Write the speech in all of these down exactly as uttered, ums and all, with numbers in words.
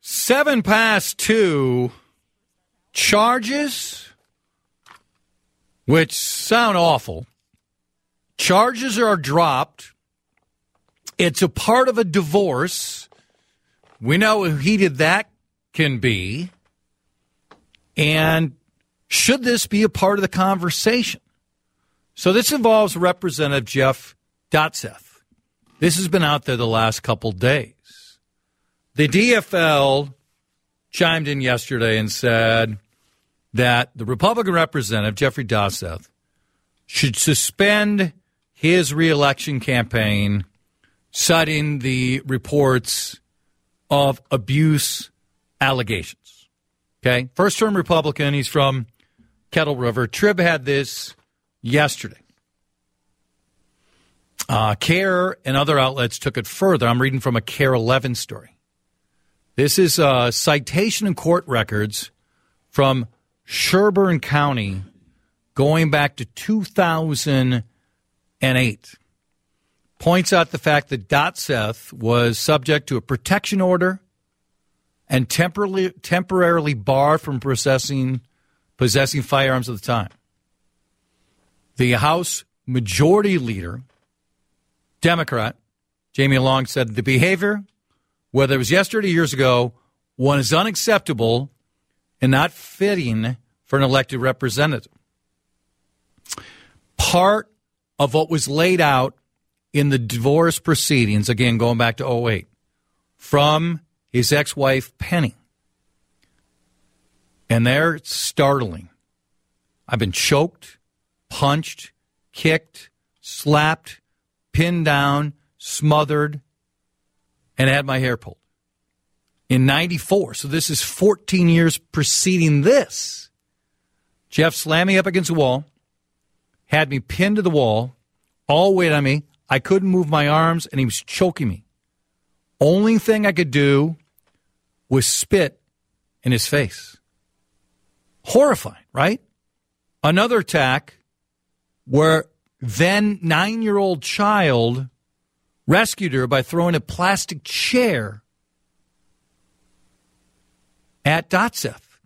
Seven past two, charges, which sound awful. Charges are dropped. It's a part of a divorce. We know how heated that can be. And should this be a part of the conversation? So this involves Representative Jeff Dotseth. This has been out there the last couple days. The D F L chimed in yesterday and said that the Republican representative, Jeffrey Dotseth, should suspend his reelection campaign, citing the reports of abuse allegations. Okay? First-term Republican. He's from Kettle River. Trib had this yesterday. Uh, CARE and other outlets took it further. I'm reading from a CARE eleven story. This is a citation in court records from Sherburne County going back to two thousand eight. Points out the fact that Dotseth was subject to a protection order and temporarily temporarily barred from possessing possessing firearms at the time. The House Majority Leader, Democrat, Jamie Long, said the behavior, whether it was yesterday or years ago, one is unacceptable and not fitting for an elected representative. Part of what was laid out in the divorce proceedings, again, going back to oh eight, from his ex-wife, Penny. And they're startling. I've been choked, punched, kicked, slapped, pinned down, smothered, and had my hair pulled. In ninety-four, so this is fourteen years preceding this, Jeff slammed me up against the wall, had me pinned to the wall, all weight on me. I couldn't move my arms, and he was choking me. Only thing I could do was spit in his face. Horrifying, right? Another attack where then nine-year-old child rescued her by throwing a plastic chair at Dotseth.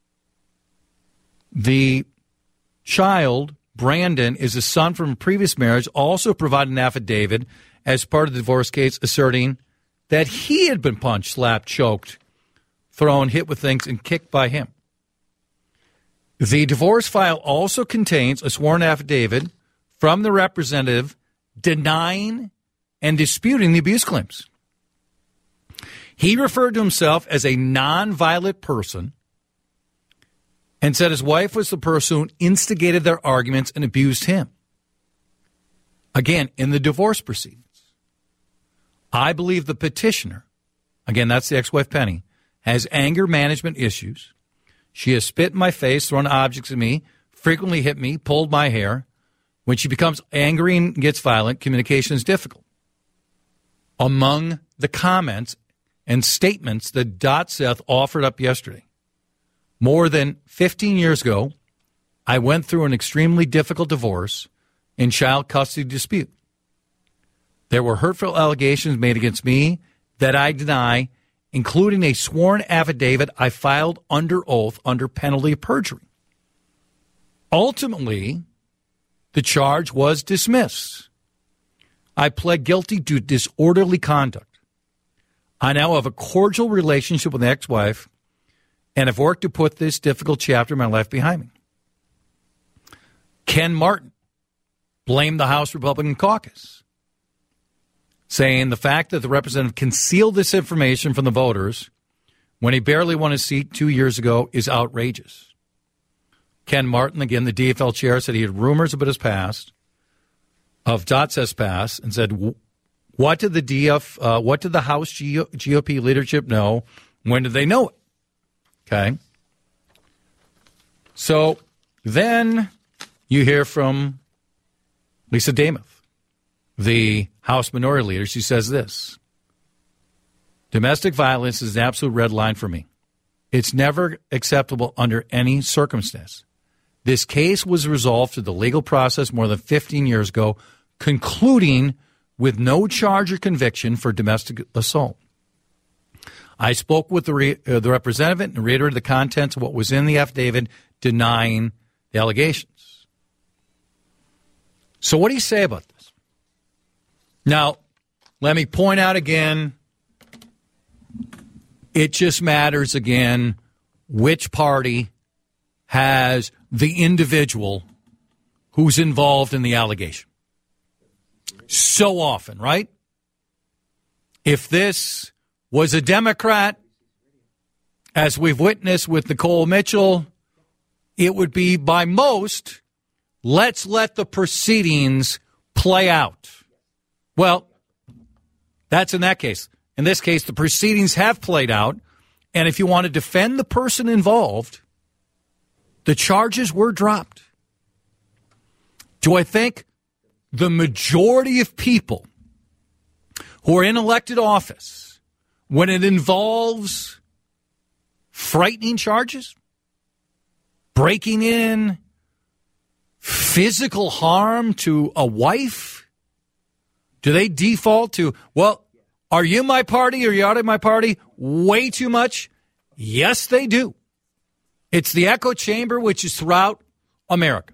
The child, Brandon, is a son from a previous marriage, also provided an affidavit as part of the divorce case asserting that he had been punched, slapped, choked, thrown, hit with things, and kicked by him. The divorce file also contains a sworn affidavit from the representative denying and disputing the abuse claims. He referred to himself as a nonviolent person and said his wife was the person who instigated their arguments and abused him. Again, in the divorce proceedings. I believe the petitioner, again, that's the ex-wife Penny, has anger management issues. She has spit in my face, thrown objects at me, frequently hit me, pulled my hair. When she becomes angry and gets violent, communication is difficult. Among the comments and statements that Dotseth offered up yesterday, more than fifteen years ago, I went through an extremely difficult divorce and child custody dispute. There were hurtful allegations made against me that I deny, including a sworn affidavit I filed under oath under penalty of perjury. Ultimately, the charge was dismissed. I pled guilty to disorderly conduct. I now have a cordial relationship with an ex-wife and have worked to put this difficult chapter of my life behind me. Ken Martin blamed the House Republican caucus, saying the fact that the representative concealed this information from the voters when he barely won his seat two years ago is outrageous. Ken Martin, again, the D F L chair, said he had rumors about his past, of Dotseth's past, and said, what did the D F, uh, what did the House G O P leadership know? When did they know it? Okay. So then you hear from Lisa Demuth, the House Minority Leader. She says this: domestic violence is an absolute red line for me. It's never acceptable under any circumstance. This case was resolved through the legal process more than fifteen years ago, concluding with no charge or conviction for domestic assault. I spoke with the, re, uh, the representative and reiterated the contents of what was in the affidavit denying the allegations. So what do you say about this? Now, let me point out again, it just matters again which party has the individual who's involved in the allegation. So often, right? If this was a Democrat, as we've witnessed with Nicole Mitchell, it would be by most, let's let the proceedings play out. Well, that's in that case. In this case, the proceedings have played out, and if you want to defend the person involved, the charges were dropped. Do I think the majority of people who are in elected office, when it involves frightening charges, breaking in, physical harm to a wife, do they default to, well, are you my party or are you out of my party? Way too much? Yes, they do. It's the echo chamber, which is throughout America.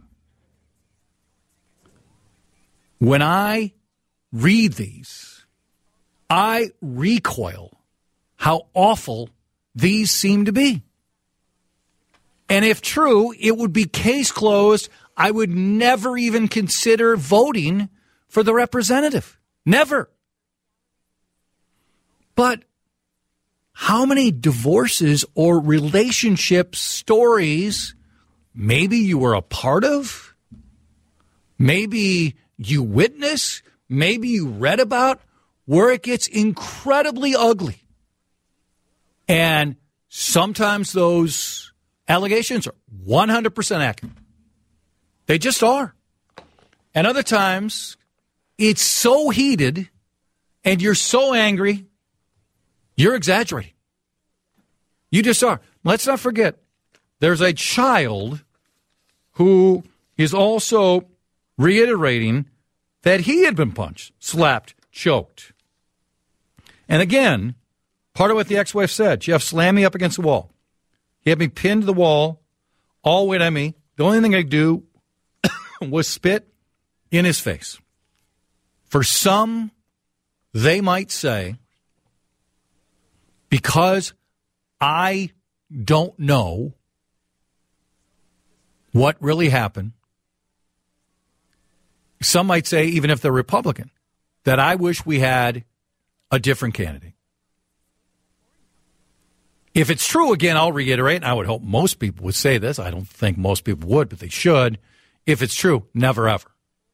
When I read these, I recoil how awful these seem to be. And if true, it would be case closed. I would never even consider voting for the representative. Never. But how many divorces or relationship stories maybe you were a part of? Maybe you witnessed? Maybe you read about where it gets incredibly ugly. And sometimes those allegations are one hundred percent accurate. They just are. And other times it's so heated and you're so angry, you're exaggerating. You just are. Let's not forget, there's a child who is also reiterating that he had been punched, slapped, choked. And again, part of what the ex-wife said, Jeff slammed me up against the wall. He had me pinned to the wall, all weight on me. The only thing I could do was spit in his face. For some, they might say, because I don't know what really happened, some might say, even if they're Republican, that I wish we had a different candidate. If it's true, again, I'll reiterate, and I would hope most people would say this. I don't think most people would, but they should. If it's true, never ever.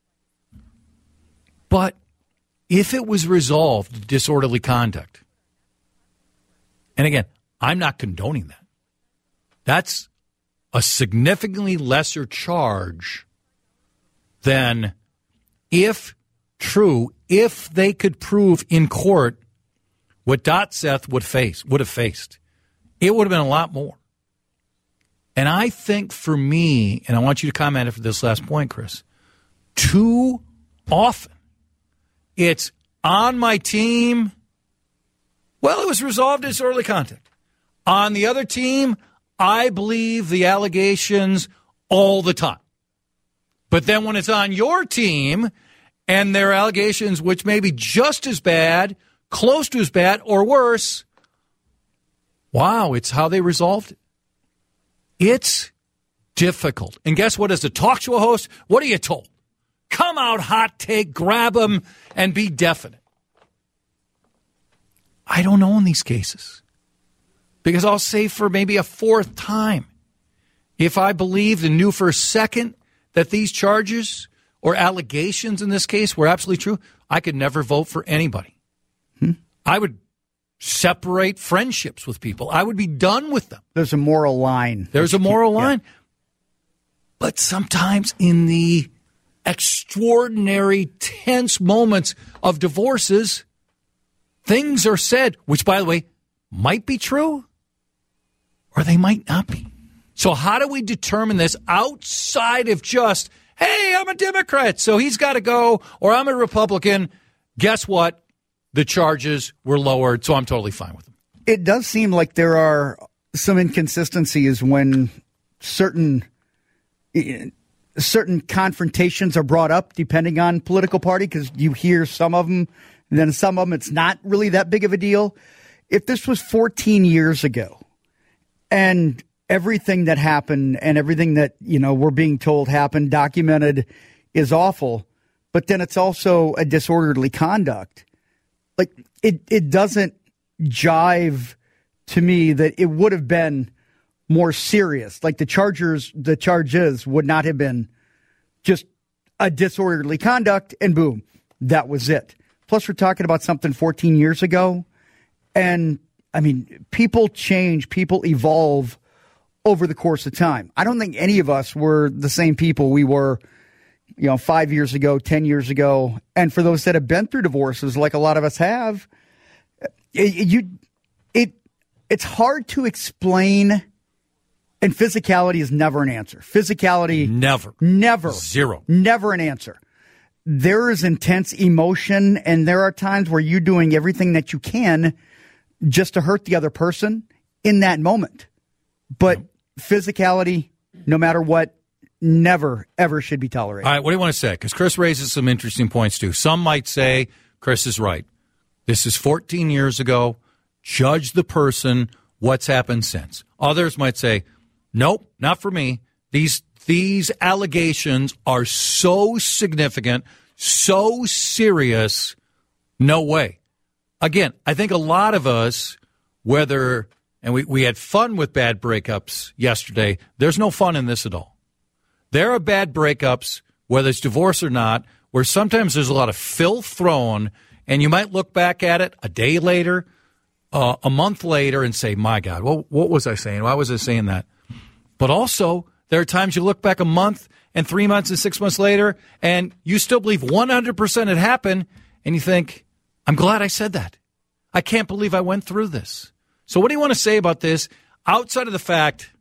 But if it was resolved disorderly conduct, and again, I'm not condoning that. That's a significantly lesser charge than, if true, if they could prove in court what Dotseth would face, would have faced. It would have been a lot more. And I think for me, and I want you to comment after this last point, Chris, too often it's on my team. Well, it was resolved as early contact. On the other team, I believe the allegations all the time. But then when it's on your team and there are allegations which may be just as bad, close to as bad, or worse, wow, it's how they resolved it. It's difficult. And guess what? As a talk show host, what are you told? Come out, hot take, grab them, and be definite. I don't know in these cases. Because I'll say for maybe a fourth time, if I believed and knew for a second that these charges or allegations in this case were absolutely true, I could never vote for anybody. Hmm? I would separate friendships with people. I would be done with them. There's a moral line. There's a moral line. Yeah. But sometimes in the extraordinary, tense moments of divorces, things are said, which, by the way, might be true or they might not be. So how do we determine this outside of just, hey, I'm a Democrat, so he's got to go, or I'm a Republican. Guess what? The charges were lowered, so I'm totally fine with them. it does seem like there are some inconsistencies when certain certain confrontations are brought up depending on political party, because you hear some of them, and then some of them it's not really that big of a deal. If this was fourteen years ago and everything that happened and everything that, you know, we're being told happened, documented, is awful, but then it's also a disorderly conduct, like it, it doesn't jive to me that it would have been more serious. Like the Chargers, the charges would not have been just a disorderly conduct and boom, that was it. Plus, we're talking about something fourteen years ago. And I mean, people change, people evolve over the course of time. I don't think any of us were the same people we were, you know, five years ago, ten years ago. And for those that have been through divorces, like a lot of us have, it, you, it, it's hard to explain. And physicality is never an answer. Physicality, never, never, zero, never an answer. There is intense emotion, and there are times where you're doing everything that you can just to hurt the other person in that moment. But yep. physicality, no matter what, never, ever should be tolerated. All right, what do you want to say? Because Chris raises some interesting points, too. Some might say Chris is right. This is fourteen years ago. Judge the person. What's happened since? Others might say, nope, not for me. These these allegations are so significant, so serious, no way. Again, I think a lot of us, whether, and we, we had fun with bad breakups yesterday, there's no fun in this at all. There are bad breakups, whether it's divorce or not, where sometimes there's a lot of filth thrown, and you might look back at it a day later, uh, a month later, and say, my God, what, what was I saying? Why was I saying that? But also, there are times you look back a month and three months and six months later, and you still believe one hundred percent it happened, and you think, I'm glad I said that. I can't believe I went through this. So what do you want to say about this outside of the fact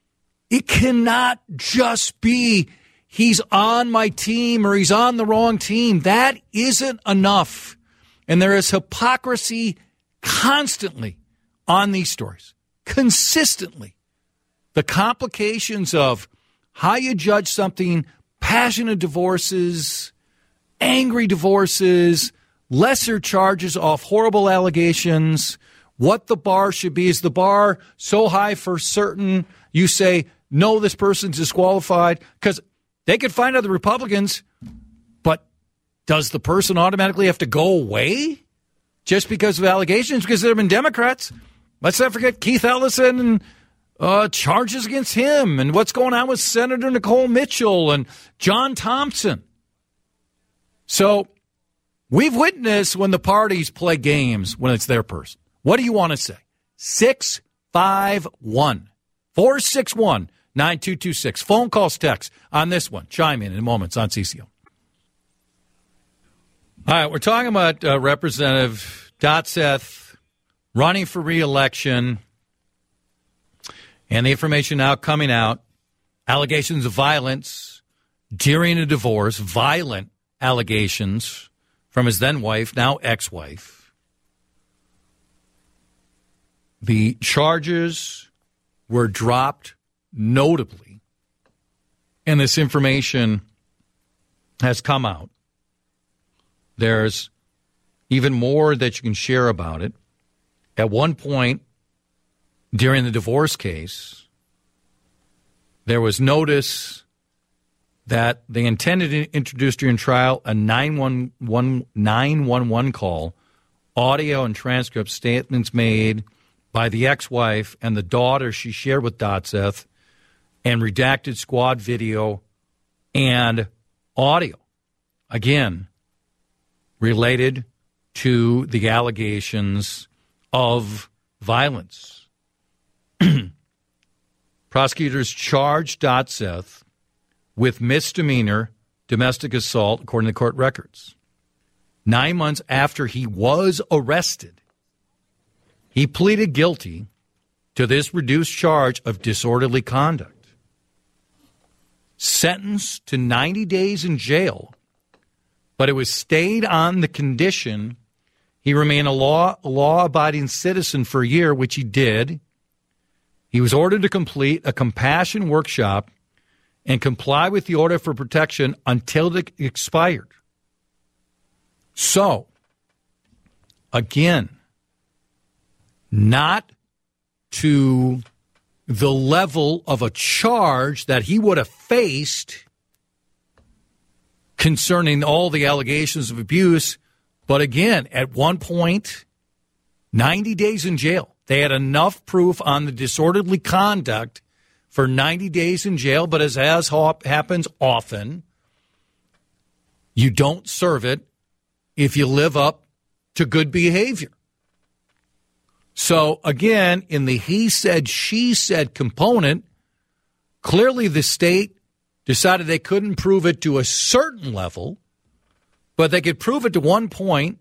it cannot just be he's on my team or he's on the wrong team? That isn't enough. And there is hypocrisy constantly on these stories, consistently. The complications of how you judge something, passionate divorces, angry divorces, lesser charges off horrible allegations, what the bar should be. Is the bar so high for certain you say, no, this person's disqualified? Because they could find other Republicans, but does the person automatically have to go away just because of allegations? Because there have been Democrats. Let's not forget Keith Ellison and Uh, charges against him, and what's going on with Senator Nicole Mitchell and John Thompson. So we've witnessed when the parties play games when it's their person. What do you want to say? six five one, four six one, nine two two six. Phone calls, text on this one. Chime in in moments on C C O. All right, we're talking about uh, Representative Dotseth running for re-election. And the information now coming out, allegations of violence during a divorce, violent allegations from his then-wife, now ex-wife. The charges were dropped notably, and this information has come out. There's even more that you can share about it. At one point, during the divorce case, there was notice that they intended to introduce during trial a nine one one call, audio and transcript statements made by the ex-wife and the daughter she shared with Dotseth, and redacted squad video and audio, again, related to the allegations of violence. Prosecutors charged Dotseth with misdemeanor domestic assault, according to court records. Nine months after he was arrested, he pleaded guilty to this reduced charge of disorderly conduct. Sentenced to ninety days in jail, but it was stayed on the condition He remained a law law-abiding citizen for a year, which he did. He was ordered to complete a compassion workshop and comply with the order for protection until it expired. So, again, not to the level of a charge that he would have faced concerning all the allegations of abuse. But again, at one point, ninety days in jail. They had enough proof on the disorderly conduct for ninety days in jail. But as, as happens often, you don't serve it if you live up to good behavior. So, again, in the he said, she said component, clearly the state decided they couldn't prove it to a certain level, but they could prove it to one point,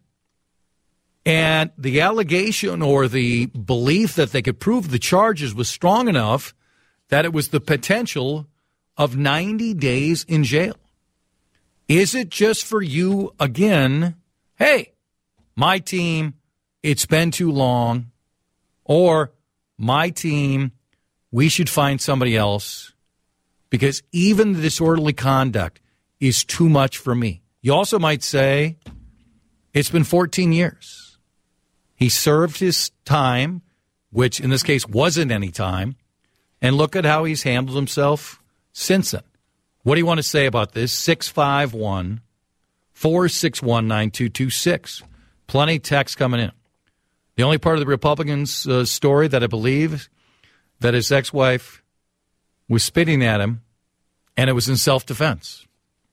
and the allegation or the belief that they could prove the charges was strong enough that it was the potential of ninety days in jail. Is it just for you, again, hey, my team, it's been too long, or my team, we should find somebody else because even the disorderly conduct is too much for me? You also might say it's been fourteen years. He served his time, which in this case wasn't any time, and look at how he's handled himself since then. What do you want to say about this? six five one, four six one, nine two two six. Plenty of text coming in. The only part of the Republicans' uh, story that I believe that his ex-wife was spitting at him, and it was in self-defense.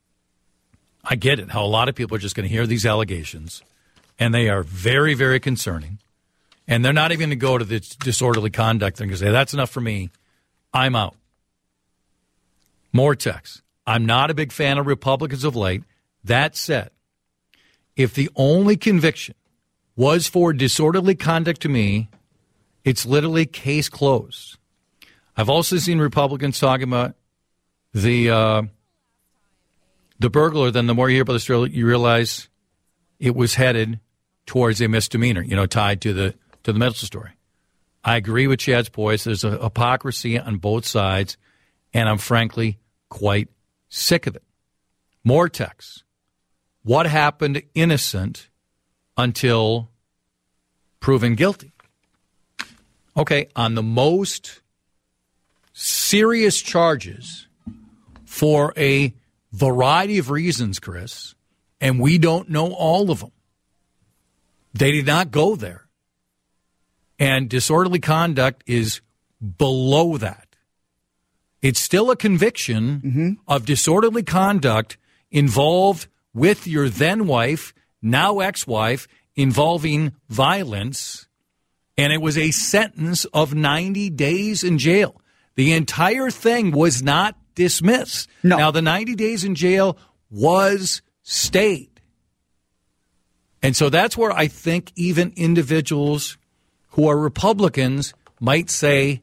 I get it, how a lot of people are just going to hear these allegations, and they are very, very concerning. And they're not even going to go to the disorderly conduct thing and say, that's enough for me. I'm out. More text. I'm not a big fan of Republicans of late. That said, if the only conviction was for disorderly conduct to me, it's literally case closed. I've also seen Republicans talking about the uh, the burglar. Then the more you hear about the story, you realize it was headed towards a misdemeanor, you know, tied to the to the mental story. I agree with Chad's points. There's a hypocrisy on both sides, and I'm frankly quite sick of it. More texts. What happened innocent until proven guilty? Okay, on the most serious charges for a variety of reasons, Chris, and we don't know all of them. They did not go there. And disorderly conduct is below that. It's still a conviction mm-hmm. of disorderly conduct involved with your then wife, now ex-wife, involving violence, and it was a sentence of ninety days in jail. The entire thing was not dismissed. No. Now, the ninety days in jail was stayed. And so that's where I think even individuals who are Republicans might say,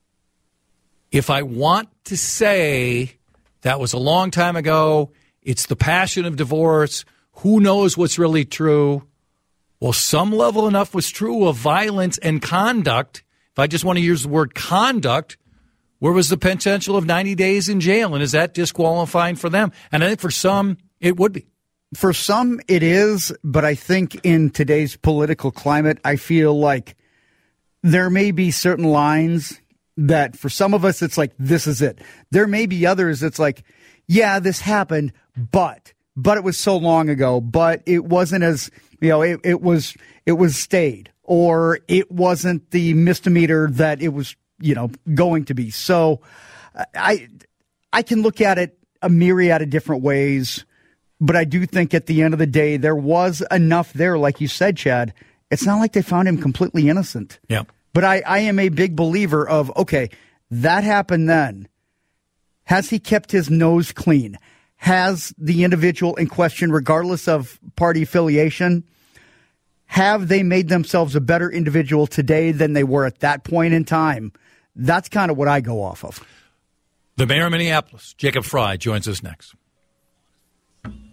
if I want to say that was a long time ago, it's the passion of divorce, who knows what's really true? Well, some level enough was true of violence and conduct. If I just want to use the word conduct, where was the potential of ninety days in jail? And is that disqualifying for them? And I think for some, it would be. For some, it is. But I think in today's political climate, I feel like there may be certain lines that for some of us, it's like, this is it. There may be others that's like, yeah, this happened, but, but it was so long ago, but it wasn't as, you know, it, it was, it was stayed, or it wasn't the misdemeanor that it was, you know, going to be. So I, I can look at it a myriad of different ways, but I do think at the end of the day, there was enough there. Like you said, Chad, it's not like they found him completely innocent. Yeah. But I, I am a big believer of, okay, that happened then. Has he kept his nose clean? Has the individual in question, regardless of party affiliation, have they made themselves a better individual today than they were at that point in time? That's kind of what I go off of. The mayor of Minneapolis, Jacob Frey, joins us next.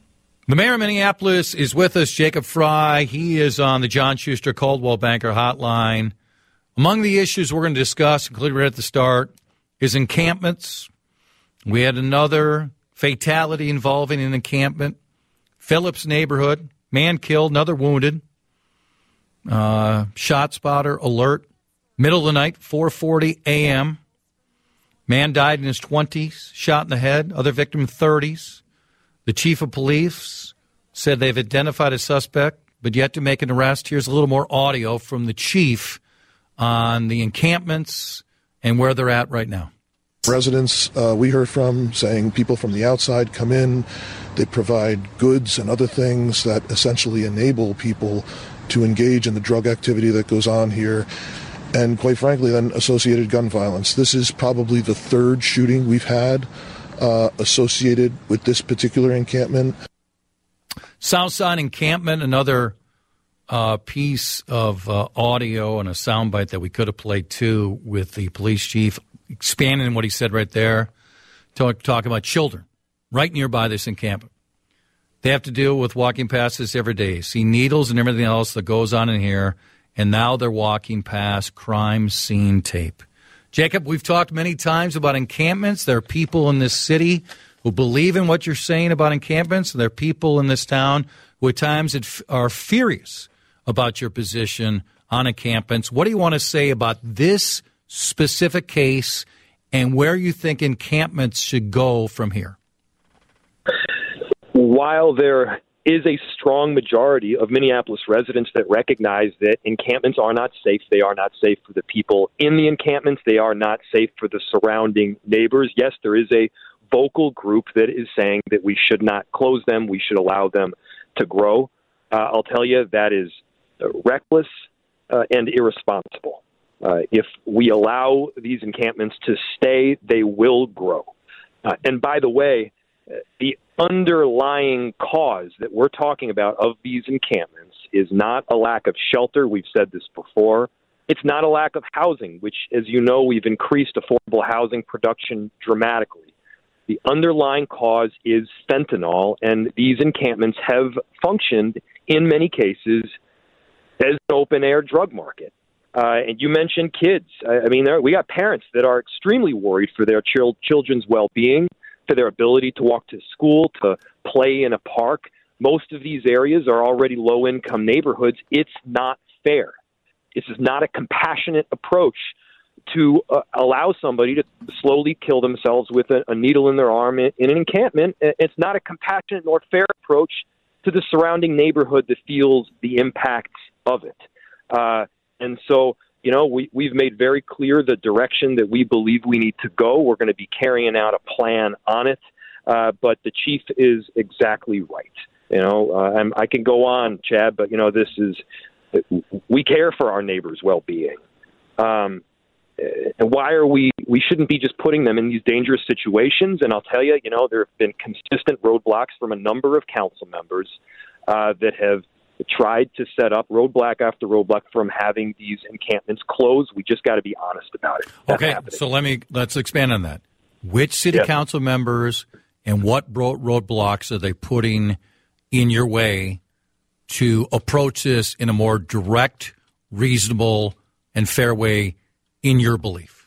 The mayor of Minneapolis is with us, Jacob Fry. He is on the John Schuster Coldwell Banker Hotline. Among the issues we're going to discuss, including right at the start, is encampments. We had another fatality involving an encampment. Phillips neighborhood, man killed, another wounded. Uh, shot spotter alert. Middle of the night, four forty a.m. Man died in his twenties, shot in the head. Other victim, thirties. The chief of police said they've identified a suspect, but yet to make an arrest. Here's a little more audio from the chief on the encampments and where they're at right now. Residents uh, we heard from saying people from the outside come in, they provide goods and other things that essentially enable people to engage in the drug activity that goes on here, and quite frankly, then associated gun violence. This is probably the third shooting we've had uh, associated with this particular encampment. Southside encampment, another uh, piece of uh, audio and a soundbite that we could have played too with the police chief, expanding on what he said right there, talk, talking about children right nearby this encampment. They have to deal with walking past this every day, see needles and everything else that goes on in here, and now they're walking past crime scene tape. Jacob, we've talked many times about encampments. There are people in this city who believe in what you're saying about encampments. There are people in this town who at times are furious about your position on encampments. What do you want to say about this specific case and where you think encampments should go from here? While there is a strong majority of Minneapolis residents that recognize that encampments are not safe, they are not safe for the people in the encampments, they are not safe for the surrounding neighbors. Yes, there is a vocal group that is saying that we should not close them, we should allow them to grow. Uh, I'll tell you, that is reckless uh, and irresponsible. Uh, if we allow these encampments to stay, they will grow. Uh, and by the way, the underlying cause that we're talking about of these encampments is not a lack of shelter. We've said this before. It's not a lack of housing, which, as you know, we've increased affordable housing production dramatically. The underlying cause is fentanyl, and these encampments have functioned, in many cases, as an open-air drug market. Uh, and you mentioned kids. I, I mean, there, we got parents that are extremely worried for their chil- children's well-being, for their ability to walk to school, to play in a park. Most of these areas are already low-income neighborhoods. It's not fair. This is not a compassionate approach to uh, allow somebody to slowly kill themselves with a, a needle in their arm in, in an encampment. It's not a compassionate nor fair approach to the surrounding neighborhood that feels the impacts of it. Uh, and so, you know, we, we've made very clear the direction that we believe we need to go. We're going to be carrying out a plan on it. Uh, but the chief is exactly right. You know, uh, I'm, I can go on, Chad, but, you know, this is, we care for our neighbors' well-being. Um, and why are we, we shouldn't be just putting them in these dangerous situations. And I'll tell you, you know, there have been consistent roadblocks from a number of council members uh, that have tried to set up roadblock after roadblock from having these encampments closed. We just got to be honest about it. That's okay, happening. So let me, let's expand on that. Which city yes. council members and what road, roadblocks are they putting in your way to approach this in a more direct, reasonable, and fair way in your belief?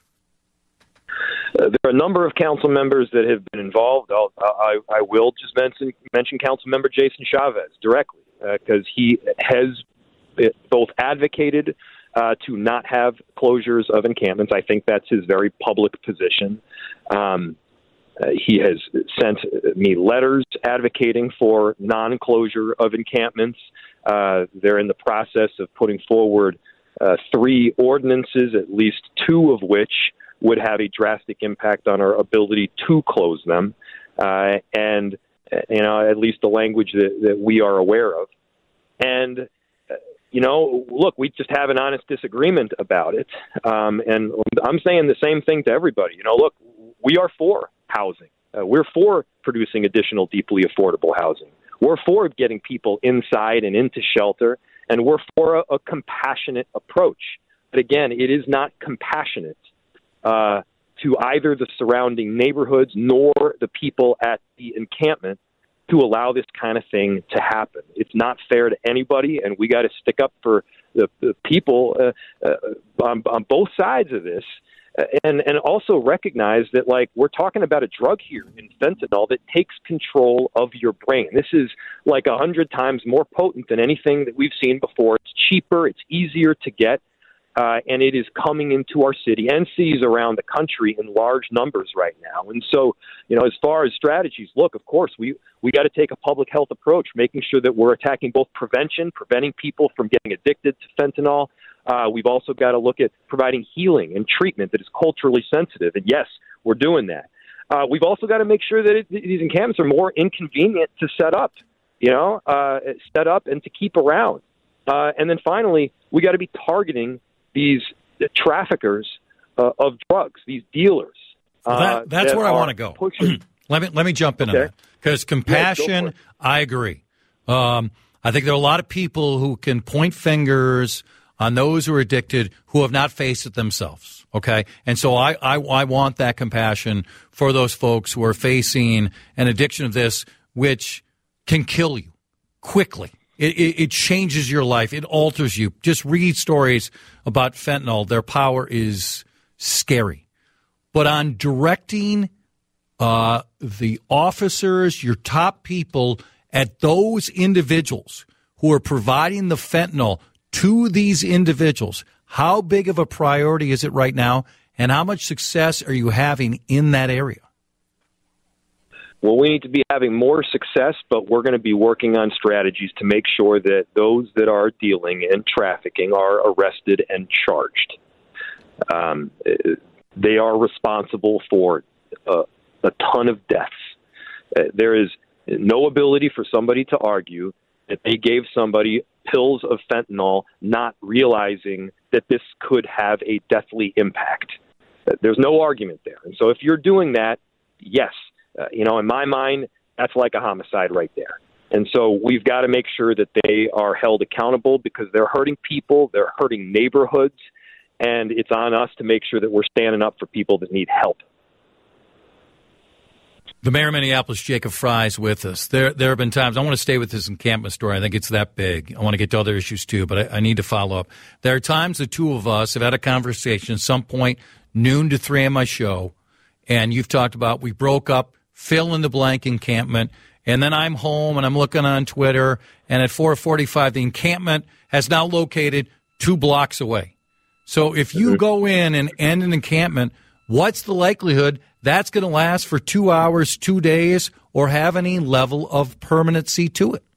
Uh, there are a number of council members that have been involved. I'll, I, I will just mention, mention Council Member Jason Chavez directly because uh, he has both advocated uh, to not have closures of encampments. I think that's his very public position. Um, uh, he has sent me letters advocating for non-closure of encampments. Uh, they're in the process of putting forward uh, three ordinances, at least two of which would have a drastic impact on our ability to close them. Uh, and, you know, at least the language that, that we are aware of. And, uh, you know, look, we just have an honest disagreement about it. Um, and I'm saying the same thing to everybody. You know, look, we are for housing. Uh, we're for producing additional deeply affordable housing. We're for getting people inside and into shelter, and we're for a, a compassionate approach. But again, it is not compassionate uh, to either the surrounding neighborhoods nor the people at the encampment to allow this kind of thing to happen. It's not fair to anybody, and we got to stick up for the, the people uh, uh, on, on both sides of this, uh, and and also recognize that, like, we're talking about a drug here in fentanyl that takes control of your brain. This is like a hundred times more potent than anything that we've seen before. It's cheaper, it's easier to get. Uh, and it is coming into our city and cities around the country in large numbers right now. And so, you know, as far as strategies, look, of course, we, we got to take a public health approach, making sure that we're attacking both prevention, preventing people from getting addicted to fentanyl. Uh, we've also got to look at providing healing and treatment that is culturally sensitive. And yes, we're doing that. Uh, we've also got to make sure that it, these encampments are more inconvenient to set up, you know, uh, set up and to keep around. Uh, and then finally, we got to be targeting these traffickers uh, of drugs, these dealers. Uh, that, that's that where I want to go. let me let me jump in okay. on that, because compassion, yeah, I agree. Um, I think there are a lot of people who can point fingers on those who are addicted who have not faced it themselves. Okay, and so I, I I want that compassion for those folks who are facing an addiction of this, which can kill you quickly. It, it, it changes your life. It alters you. Just read stories about fentanyl. Their power is scary. But on directing uh, the officers, your top people, at those individuals who are providing the fentanyl to these individuals, how big of a priority is it right now, and how much success are you having in that area? Well, we need to be having more success, but we're going to be working on strategies to make sure that those that are dealing and trafficking are arrested and charged. Um, they are responsible for uh, a ton of deaths. Uh, there is no ability for somebody to argue that they gave somebody pills of fentanyl not realizing that this could have a deathly impact. Uh, there's no argument there. And so if you're doing that, yes, Uh, you know, in my mind, that's like a homicide right there. And so we've got to make sure that they are held accountable, because they're hurting people, they're hurting neighborhoods, and it's on us to make sure that we're standing up for people that need help. The mayor of Minneapolis, Jacob Frey, is with us. There there have been times, I want to stay with this encampment story. I think it's that big. I want to get to other issues too, but I, I need to follow up. There are times the two of us have had a conversation at some point, noon to three on my show, and you've talked about we broke up, fill in the blank encampment, and then I'm home and I'm looking on Twitter, and at four forty-five, the encampment has now located two blocks away. So if you go in and end an encampment, what's the likelihood that's going to last for two hours, two days, or have any level of permanency to it?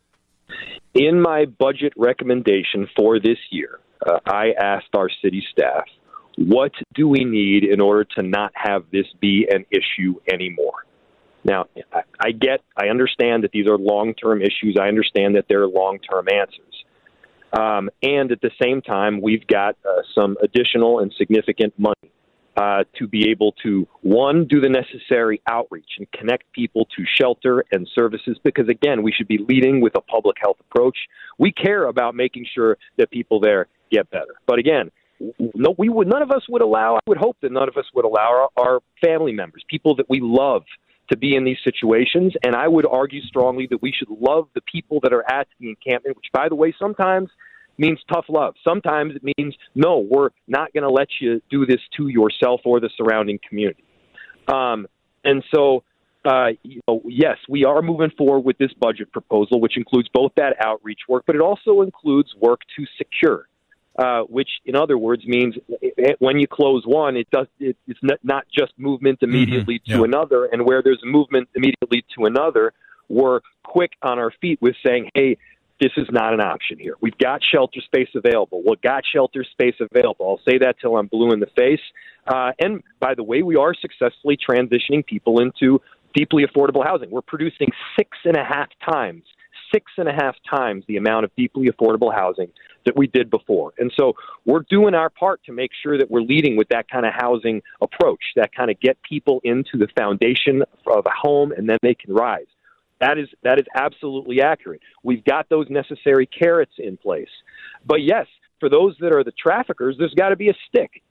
In my budget recommendation for this year, uh, I asked our city staff, what do we need in order to not have this be an issue anymore? Now, I, I get, I understand that these are long-term issues. I understand that there are long-term answers. Um, and at the same time, we've got uh, some additional and significant money uh, to be able to, one, do the necessary outreach and connect people to shelter and services, because, again, we should be leading with a public health approach. We care about making sure that people there get better. But, again, No, we would. None of us would allow. I would hope that none of us would allow our, our family members, people that we love, to be in these situations. And I would argue strongly that we should love the people that are at the encampment, which, by the way, sometimes means tough love. Sometimes it means, no, we're not going to let you do this to yourself or the surrounding community. Um, and so, uh, you know, yes, we are moving forward with this budget proposal, which includes both that outreach work, but it also includes work to secure. Uh, which, in other words, means when you close one, it does. It, it's not, not just movement immediately mm-hmm. to yeah. another. And where there's movement immediately to another, we're quick on our feet with saying, hey, this is not an option here. We've got shelter space available. We've got shelter space available. I'll say that till I'm blue in the face. Uh, and, by the way, we are successfully transitioning people into deeply affordable housing. We're producing six and a half times six and a half times the amount of deeply affordable housing that we did before. And so we're doing our part to make sure that we're leading with that kind of housing approach, that kind of get people into the foundation of a home, and then they can rise. That is that is absolutely accurate. We've got those necessary carrots in place. But yes, for those that are the traffickers, there's got to be a stick.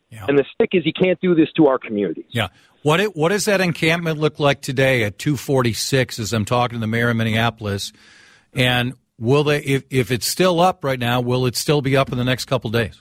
Yeah. And the stick is you can't do this to our communities. Yeah. What it, what does that encampment look like today at two forty-six as I'm talking to the mayor of Minneapolis? And will they, if, if it's still up right now, will it still be up in the next couple days?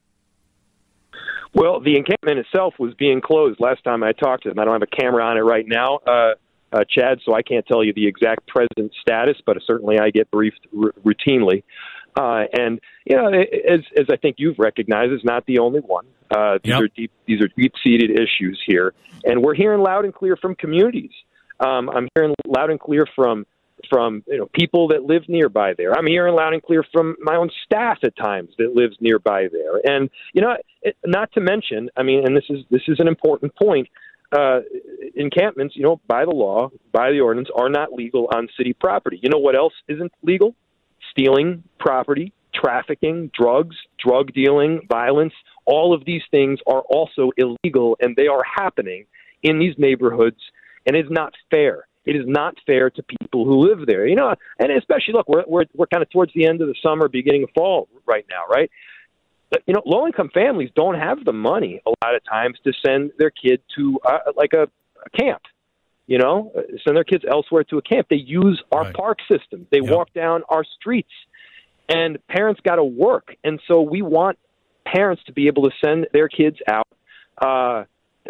Well, the encampment itself was being closed last time I talked to them. I don't have a camera on it right now, uh, uh, Chad, so I can't tell you the exact present status, but certainly I get briefed r- routinely. Uh, and, you know, as, as I think you've recognized, it's not the only one. Uh, these, yep. are deep, these are deep-seated issues here. And we're hearing loud and clear from communities. Um, I'm hearing loud and clear from from you know people that live nearby there. I'm hearing loud and clear from my own staff at times that lives nearby there. And, you know, it, not to mention, I mean, and this is this is an important point, uh, encampments, you know, by the law, by the ordinance, are not legal on city property. You know what else isn't legal? Stealing property, trafficking, drugs, drug dealing, violence. All of these things are also illegal, and they are happening in these neighborhoods, and it's not fair. It is not fair to people who live there, you know, and especially, look, we're we're we're kind of towards the end of the summer, beginning of fall right now, right? But, you know, low-income families don't have the money a lot of times to send their kid to uh, like a, a camp, you know, send their kids elsewhere to a camp. They use our right. park systems. They yep. walk down our streets, and parents got to work, and so we want parents to be able to send their kids out uh,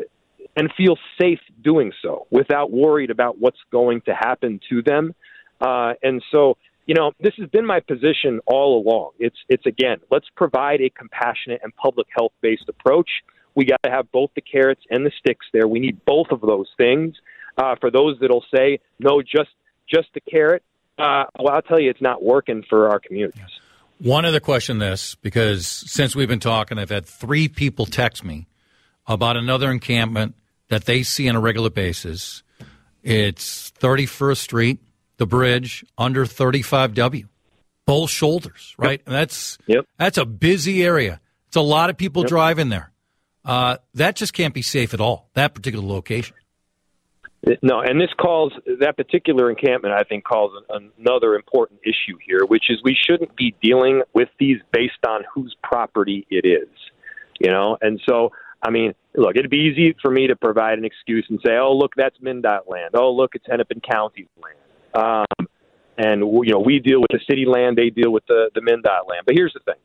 and feel safe doing so without worried about what's going to happen to them. Uh, and so, you know, this has been my position all along. It's, it's again, let's provide a compassionate and public health-based approach. We got to have both the carrots and the sticks there. We need both of those things. Uh, for those that'll say, no, just just the carrot, uh, well, I'll tell you, it's not working for our communities. One other question, this, because since we've been talking, I've had three people text me about another encampment that they see on a regular basis. It's thirty-first Street, the bridge, under thirty-five W. Both shoulders, right? Yep. And that's yep. that's a busy area. It's a lot of people yep. driving there. Uh, that just can't be safe at all, that particular location. No, and this calls, that particular encampment, I think, calls an, another important issue here, which is we shouldn't be dealing with these based on whose property it is, you know? And so, I mean, look, it'd be easy for me to provide an excuse and say, oh, look, that's MnDOT land. Oh, look, it's Hennepin County's land. Um, and, you know, we deal with the city land, they deal with the, the MnDOT land. But here's the thing.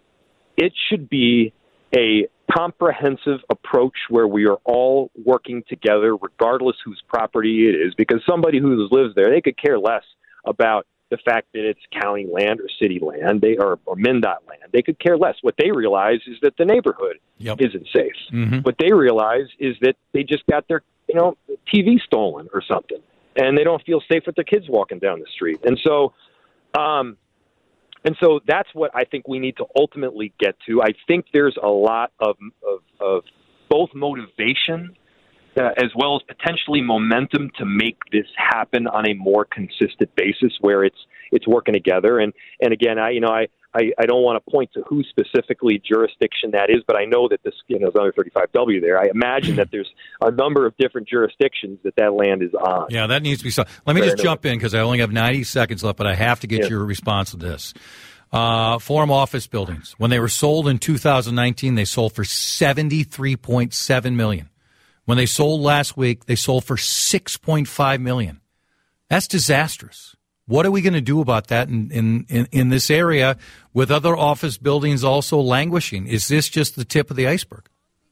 It should be a comprehensive approach where we are all working together, regardless whose property it is, because somebody who lives there, they could care less about the fact that it's county land or city land, they or, or MnDOT land. They could care less. What they realize is that the neighborhood yep. isn't safe. Mm-hmm. What they realize is that they just got their, you know, T V stolen or something, and they don't feel safe with their kids walking down the street. And so, um, And so that's what I think we need to ultimately get to. I think there's a lot of of, of both motivation uh, as well as potentially momentum to make this happen on a more consistent basis where it's it's working together. And and again, I you know I, I, I don't want to point to who specifically jurisdiction that is, but I know that this you know is under thirty-five W there. I imagine that there's a number of different jurisdictions that that land is on. Yeah, that needs to be so. Let me Fair just enough. jump in because I only have ninety seconds left, but I have to get Yeah. your response to this. Uh, Forum office buildings, when they were sold in two thousand nineteen, they sold for seventy-three point seven million dollars. When they sold last week, they sold for six point five million dollars. That's disastrous. What are we going to do about that in, in, in, in this area with other office buildings also languishing? Is this just the tip of the iceberg?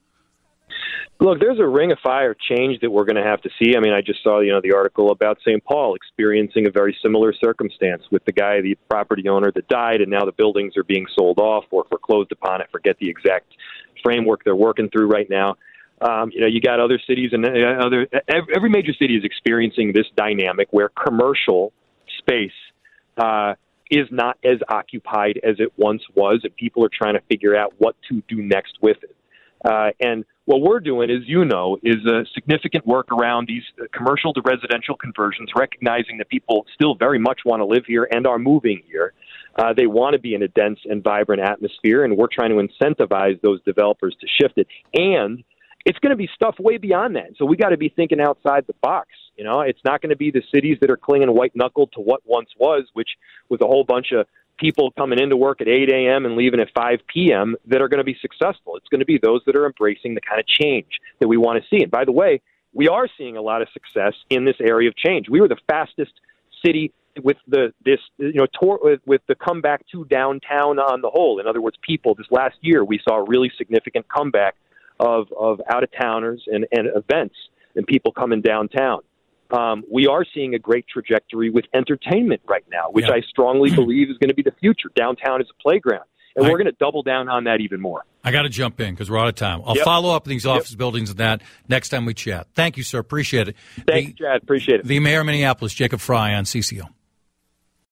Look, there's a ring of fire change that we're going to have to see. I mean, I just saw, you know, the article about Saint Paul experiencing a very similar circumstance with the guy, the property owner that died, and now the buildings are being sold off or foreclosed upon. I forget the exact framework they're working through right now. Um, you know, you got other cities and other every major city is experiencing this dynamic where commercial space uh, is not as occupied as it once was, and people are trying to figure out what to do next with it. Uh, and what we're doing, as you know, is a significant work around these commercial to residential conversions, recognizing that people still very much want to live here and are moving here. Uh, they want to be in a dense and vibrant atmosphere, and we're trying to incentivize those developers to shift it. And it's going to be stuff way beyond that. So we got to be thinking outside the box. You know, it's not going to be the cities that are clinging white-knuckled to what once was, which was a whole bunch of people coming into work at eight a.m. and leaving at five p.m. that are going to be successful. It's going to be those that are embracing the kind of change that we want to see. And by the way, we are seeing a lot of success in this area of change. We were the fastest city with the this you know tour, with, with the comeback to downtown on the whole. In other words, people this last year we saw a really significant comeback of of out of towners and, and events and people coming downtown. Um, we are seeing a great trajectory with entertainment right now, which yeah. I strongly believe is going to be the future. Downtown is a playground, and I, we're going to double down on that even more. I got to jump in because we're out of time. I'll yep. follow up with these office yep. buildings and that next time we chat. Thank you, sir. Appreciate it. Thank you, Chad. Appreciate it. The mayor of Minneapolis, Jacob Frey, on C C O.